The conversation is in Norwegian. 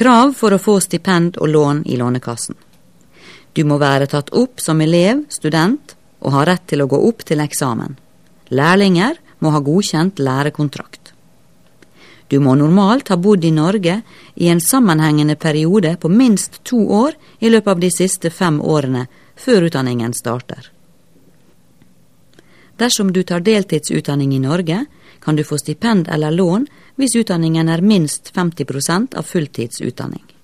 krav for å få stipend og lån i Lånekassen. Du må være tatt opp som elev, student, og ha rett til å gå opp til eksamen. Lærlinger må ha godkjent lærekontrakt. Du må normalt ha bodd i Norge i en sammenhengende periode på minst 2 år i løpet av de siste 5 årene før utdanningen starter. Dersom du tar deltidsutdanning i Norge, kan du få stipend eller lån hvis utdanningen er minst 50% av fulltidsutdanning.